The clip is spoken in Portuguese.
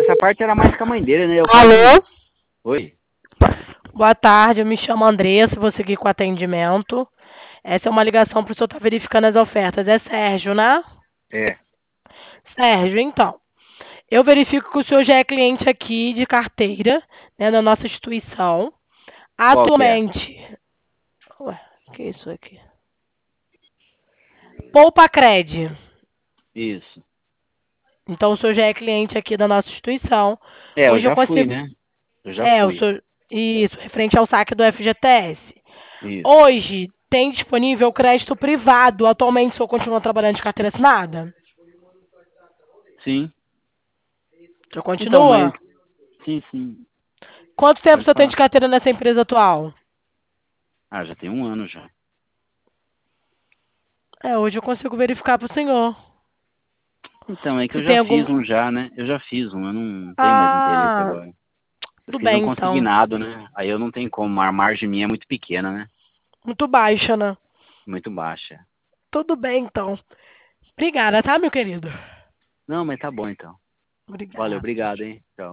essa parte era mais com a mãe dele, né? Alô? Oi? Boa tarde, eu me chamo Andressa, vou seguir com o atendimento. Essa é uma ligação para o senhor estar verificando as ofertas. É Sérgio, né? É. Sérgio, então. Eu verifico que o senhor já é cliente aqui de carteira, né, na nossa instituição. Qual que é? Atualmente. Ué, o que é isso aqui? Poupa Cred. Isso. Então o senhor já é cliente aqui da nossa instituição. É, eu Hoje eu já fui, consigo. né? Eu já O fui. senhor. Isso, referente ao saque do FGTS. Isso. Hoje tem disponível crédito privado. Atualmente o senhor continua trabalhando de carteira assinada? Sim. O senhor Então, mas... continua? Sim, sim. Quanto tempo o Pode senhor tem de falar. carteira nessa empresa atual? Ah, já tem um ano já. Hoje eu consigo verificar para o senhor. Então, é que Se eu já tem fiz algum. um já, né? Eu já fiz um, eu não tenho mais interesse Ah, agora. Eu tudo fiz um bem então. consignado, né? Aí eu não tenho como, a margem minha é muito pequena, né? Muito baixa, né? Muito baixa. Tudo bem então. Obrigada, tá, meu querido? Não, mas tá bom então. Valeu, Obrigada. obrigado, hein? Tchau.